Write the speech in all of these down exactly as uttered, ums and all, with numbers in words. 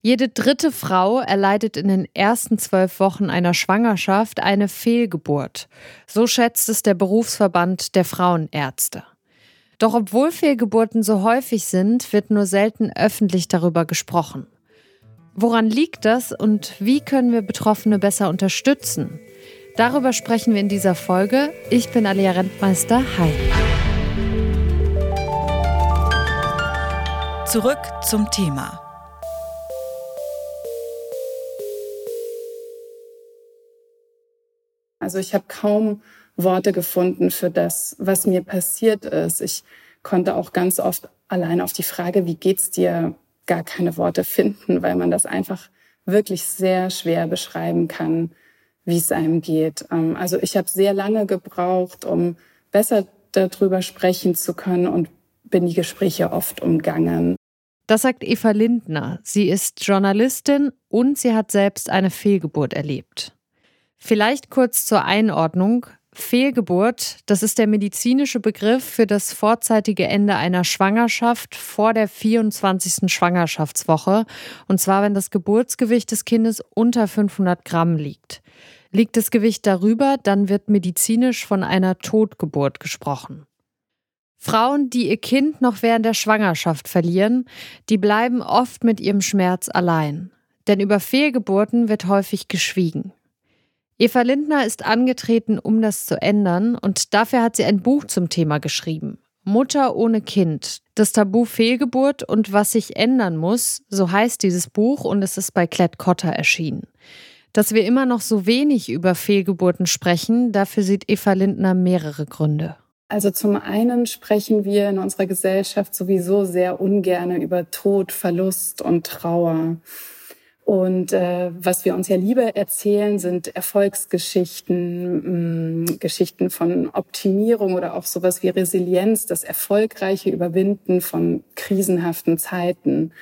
Jede dritte Frau erleidet in den ersten zwölf Wochen einer Schwangerschaft eine Fehlgeburt. So schätzt es der Berufsverband der Frauenärzte. Doch obwohl Fehlgeburten so häufig sind, wird nur selten öffentlich darüber gesprochen. Woran liegt das und wie können wir Betroffene besser unterstützen? Darüber sprechen wir in dieser Folge. Ich bin Alia Rentmeister. Hi. Zurück zum Thema. Also ich habe kaum Worte gefunden für das, was mir passiert ist. Ich konnte auch ganz oft allein auf die Frage, wie geht's dir, gar keine Worte finden, weil man das einfach wirklich sehr schwer beschreiben kann, wie es einem geht. Also ich habe sehr lange gebraucht, um besser darüber sprechen zu können und bin die Gespräche oft umgangen. Das sagt Eva Lindner. Sie ist Journalistin und sie hat selbst eine Fehlgeburt erlebt. Vielleicht kurz zur Einordnung. Fehlgeburt, das ist der medizinische Begriff für das vorzeitige Ende einer Schwangerschaft vor der vierundzwanzigsten Schwangerschaftswoche. Und zwar, wenn das Geburtsgewicht des Kindes unter fünfhundert Gramm liegt. Liegt das Gewicht darüber, dann wird medizinisch von einer Totgeburt gesprochen. Frauen, die ihr Kind noch während der Schwangerschaft verlieren, die bleiben oft mit ihrem Schmerz allein. Denn über Fehlgeburten wird häufig geschwiegen. Eva Lindner ist angetreten, um das zu ändern, und dafür hat sie ein Buch zum Thema geschrieben. Mutter ohne Kind. Das Tabu Fehlgeburt und was sich ändern muss, so heißt dieses Buch, und es ist bei Klett-Cotta erschienen. Dass wir immer noch so wenig über Fehlgeburten sprechen, dafür sieht Eva Lindner mehrere Gründe. Also zum einen sprechen wir in unserer Gesellschaft sowieso sehr ungern über Tod, Verlust und Trauer. Und äh, was wir uns ja lieber erzählen, sind Erfolgsgeschichten, mh, Geschichten von Optimierung oder auch sowas wie Resilienz, das erfolgreiche Überwinden von krisenhaften Zeiten.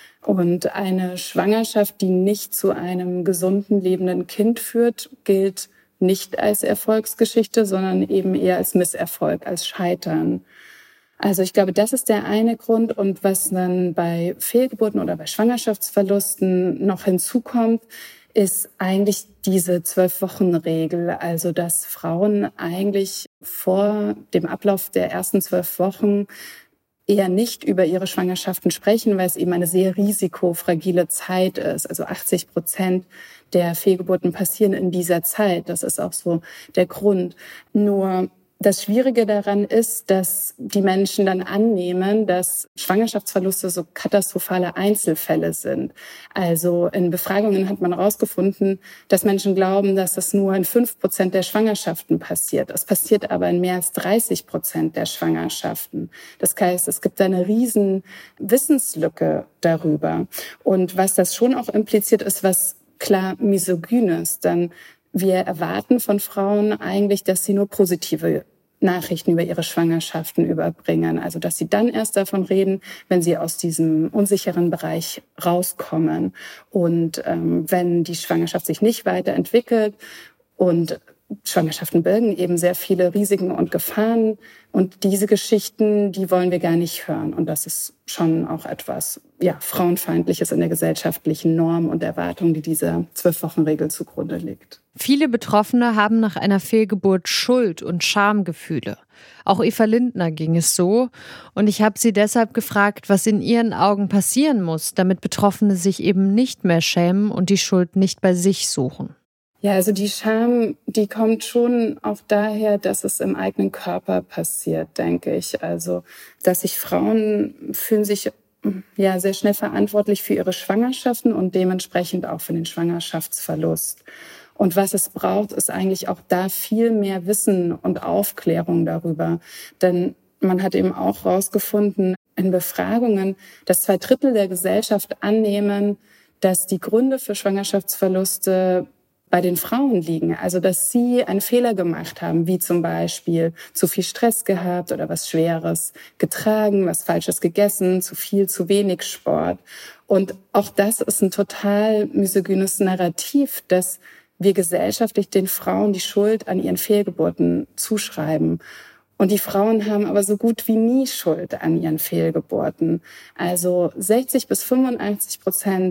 Und eine Schwangerschaft, die nicht zu einem gesunden, lebenden Kind führt, gilt nicht als Erfolgsgeschichte, sondern eben eher als Misserfolg, als Scheitern. Also ich glaube, das ist der eine Grund. Und was dann bei Fehlgeburten oder bei Schwangerschaftsverlusten noch hinzukommt, ist eigentlich diese Zwölf-Wochen-Regel. Also dass Frauen eigentlich vor dem Ablauf der ersten zwölf Wochen eher nicht über ihre Schwangerschaften sprechen, weil es eben eine sehr risikofragile Zeit ist. Also achtzig Prozent der Fehlgeburten passieren in dieser Zeit. Das ist auch so der Grund. Nur das Schwierige daran ist, dass die Menschen dann annehmen, dass Schwangerschaftsverluste so katastrophale Einzelfälle sind. Also in Befragungen hat man herausgefunden, dass Menschen glauben, dass das nur in fünf Prozent der Schwangerschaften passiert. Es passiert aber in mehr als dreißig Prozent der Schwangerschaften. Das heißt, es gibt eine riesen Wissenslücke darüber. Und was das schon auch impliziert, ist was klar Misogynes. Denn wir erwarten von Frauen eigentlich, dass sie nur positive Nachrichten über ihre Schwangerschaften überbringen. Also dass sie dann erst davon reden, wenn sie aus diesem unsicheren Bereich rauskommen. Und ähm, wenn die Schwangerschaft sich nicht weiterentwickelt und Schwangerschaften birgen eben sehr viele Risiken und Gefahren. Und diese Geschichten, die wollen wir gar nicht hören. Und das ist schon auch etwas, ja, Frauenfeindliches in der gesellschaftlichen Norm und Erwartung, die dieser Zwölf-Wochen-Regel zugrunde liegt. Viele Betroffene haben nach einer Fehlgeburt Schuld- und Schamgefühle. Auch Eva Lindner ging es so. Und ich habe sie deshalb gefragt, was in ihren Augen passieren muss, damit Betroffene sich eben nicht mehr schämen und die Schuld nicht bei sich suchen. Ja, also die Scham, die kommt schon auch daher, dass es im eigenen Körper passiert, denke ich. Also, dass sich Frauen fühlen sich ja sehr schnell verantwortlich für ihre Schwangerschaften und dementsprechend auch für den Schwangerschaftsverlust. Und was es braucht, ist eigentlich auch da viel mehr Wissen und Aufklärung darüber. Denn man hat eben auch herausgefunden in Befragungen, dass zwei Drittel der Gesellschaft annehmen, dass die Gründe für Schwangerschaftsverluste bei den Frauen liegen. Also dass sie einen Fehler gemacht haben, wie zum Beispiel zu viel Stress gehabt oder was Schweres getragen, was Falsches gegessen, zu viel, zu wenig Sport. Und auch das ist ein total misogynes Narrativ, dass wir gesellschaftlich den Frauen die Schuld an ihren Fehlgeburten zuschreiben. Und die Frauen haben aber so gut wie nie Schuld an ihren Fehlgeburten. Also sechzig bis fünfundachtzig Prozent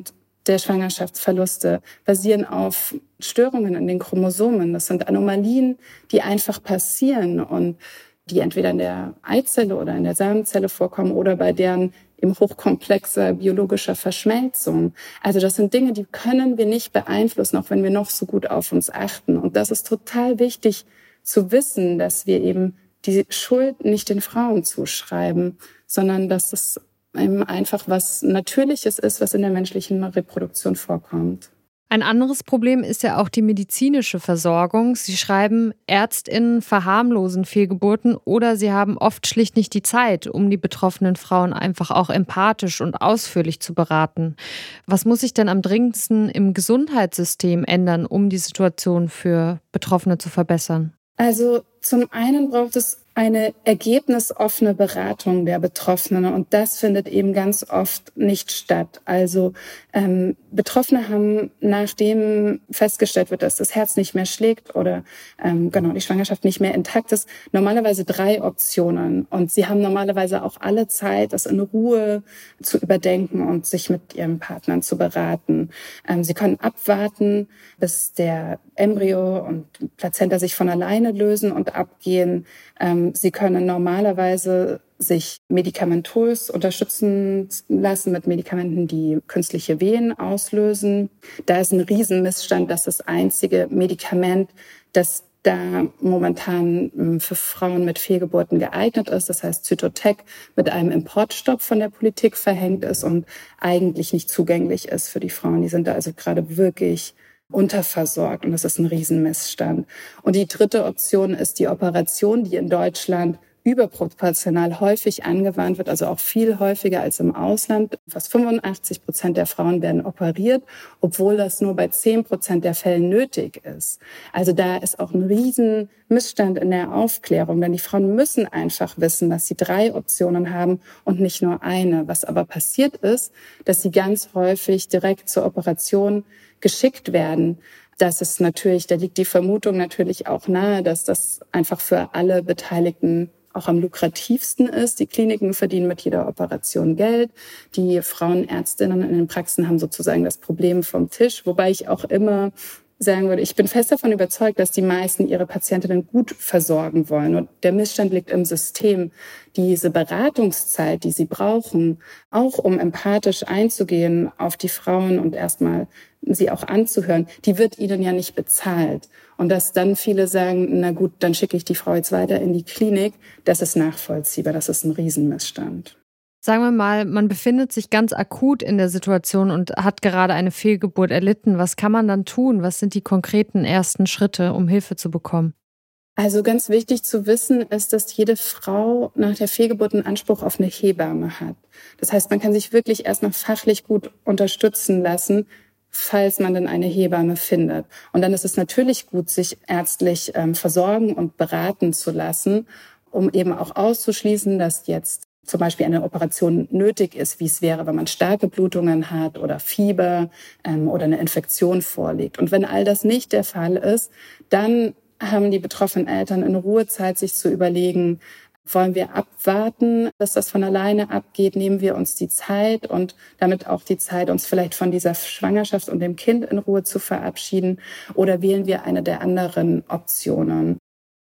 der Schwangerschaftsverluste basieren auf Störungen in den Chromosomen. Das sind Anomalien, die einfach passieren und die entweder in der Eizelle oder in der Samenzelle vorkommen oder bei deren eben hochkomplexer biologischer Verschmelzung. Also das sind Dinge, die können wir nicht beeinflussen, auch wenn wir noch so gut auf uns achten. Und das ist total wichtig zu wissen, dass wir eben die Schuld nicht den Frauen zuschreiben, sondern dass es eben einfach was Natürliches ist, was in der menschlichen Reproduktion vorkommt. Ein anderes Problem ist ja auch die medizinische Versorgung. Sie schreiben, ÄrztInnen verharmlosen Fehlgeburten oder sie haben oft schlicht nicht die Zeit, um die betroffenen Frauen einfach auch empathisch und ausführlich zu beraten. Was muss sich denn am dringendsten im Gesundheitssystem ändern, um die Situation für Betroffene zu verbessern? Also zum einen braucht es eine ergebnisoffene Beratung der Betroffenen und das findet eben ganz oft nicht statt. Also ähm, Betroffene haben, nachdem festgestellt wird, dass das Herz nicht mehr schlägt oder ähm, genau die Schwangerschaft nicht mehr intakt ist, normalerweise drei Optionen und sie haben normalerweise auch alle Zeit, das in Ruhe zu überdenken und sich mit ihren Partnern zu beraten. Ähm, sie können abwarten, bis der Embryo und Plazenta sich von alleine lösen und abgehen. Ähm, Sie können normalerweise sich medikamentös unterstützen lassen mit Medikamenten, die künstliche Wehen auslösen. Da ist ein Riesenmissstand, dass das einzige Medikament, das da momentan für Frauen mit Fehlgeburten geeignet ist, das heißt Zytotec, mit einem Importstopp von der Politik verhängt ist und eigentlich nicht zugänglich ist für die Frauen. Die sind da also gerade wirklich unterversorgt und das ist ein Riesenmissstand. Und die dritte Option ist die Operation, die in Deutschland überproportional häufig angewandt wird, also auch viel häufiger als im Ausland. Fast fünfundachtzig Prozent der Frauen werden operiert, obwohl das nur bei zehn Prozent der Fälle nötig ist. Also da ist auch ein riesen Missstand in der Aufklärung, denn die Frauen müssen einfach wissen, dass sie drei Optionen haben und nicht nur eine. Was aber passiert ist, dass sie ganz häufig direkt zur Operation geschickt werden. Das ist natürlich, da liegt die Vermutung natürlich auch nahe, dass das einfach für alle Beteiligten auch am lukrativsten ist. Die Kliniken verdienen mit jeder Operation Geld. Die Frauenärztinnen in den Praxen haben sozusagen das Problem vom Tisch, wobei ich auch immer sagen würde, ich bin fest davon überzeugt, dass die meisten ihre Patientinnen gut versorgen wollen. Und der Missstand liegt im System. Diese Beratungszeit, die sie brauchen, auch um empathisch einzugehen auf die Frauen und erstmal sie auch anzuhören, die wird ihnen ja nicht bezahlt. Und dass dann viele sagen, na gut, dann schicke ich die Frau jetzt weiter in die Klinik, das ist nachvollziehbar, das ist ein Riesenmissstand. Sagen wir mal, man befindet sich ganz akut in der Situation und hat gerade eine Fehlgeburt erlitten. Was kann man dann tun? Was sind die konkreten ersten Schritte, um Hilfe zu bekommen? Also ganz wichtig zu wissen ist, dass jede Frau nach der Fehlgeburt einen Anspruch auf eine Hebamme hat. Das heißt, man kann sich wirklich erst noch fachlich gut unterstützen lassen, falls man dann eine Hebamme findet. Und dann ist es natürlich gut, sich ärztlich ähm, versorgen und beraten zu lassen, um eben auch auszuschließen, dass jetzt zum Beispiel eine Operation nötig ist, wie es wäre, wenn man starke Blutungen hat oder Fieber ähm, oder eine Infektion vorliegt. Und wenn all das nicht der Fall ist, dann haben die betroffenen Eltern in Ruhe Zeit, sich zu überlegen, wollen wir abwarten, dass das von alleine abgeht, nehmen wir uns die Zeit und damit auch die Zeit, uns vielleicht von dieser Schwangerschaft und dem Kind in Ruhe zu verabschieden, oder wählen wir eine der anderen Optionen.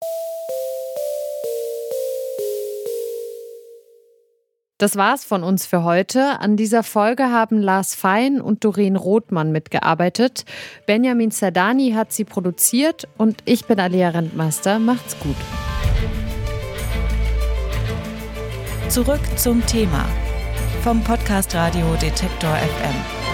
Das war's von uns für heute. An dieser Folge haben Lars Fein und Doreen Rothmann mitgearbeitet. Benjamin Zerdani hat sie produziert und ich bin Alia Rentmeister. Macht's gut. Zurück zum Thema vom Podcast Radio Detektor F M.